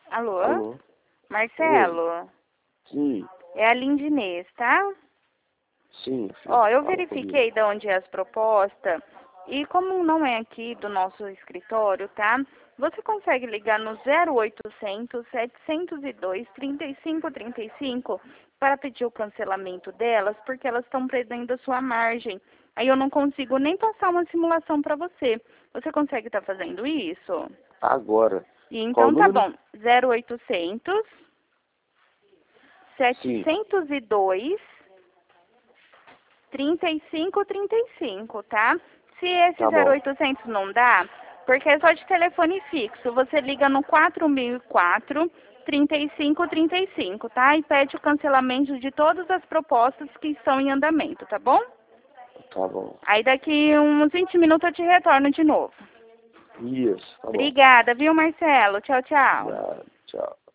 Alô? Alô? Marcelo? Sim, É a Lindinês, tá? sim, filho. Ó, eu Fala verifiquei de onde é as propostas e como não é aqui do nosso escritório, tá? Você consegue ligar no 0800 702 3535 para pedir o cancelamento delas, porque elas estão perdendo a sua margem. Aí eu não consigo nem passar uma simulação para você. Você consegue estar fazendo isso? comigo. Agora. E Qual o então tá número? bom. 0800 Sim, 702 3535, tá? Se esse tá bom. 0800 não dá, porque é só de telefone fixo, você liga no 4004 3535, tá? E pede o cancelamento de todas as propostas que estão em andamento, tá bom? Tá bom. Aí daqui uns 20 minutos eu te retorno de novo. Isso, tá bom. Obrigada, viu, Marcelo? Tchau, tchau. Já, tchau.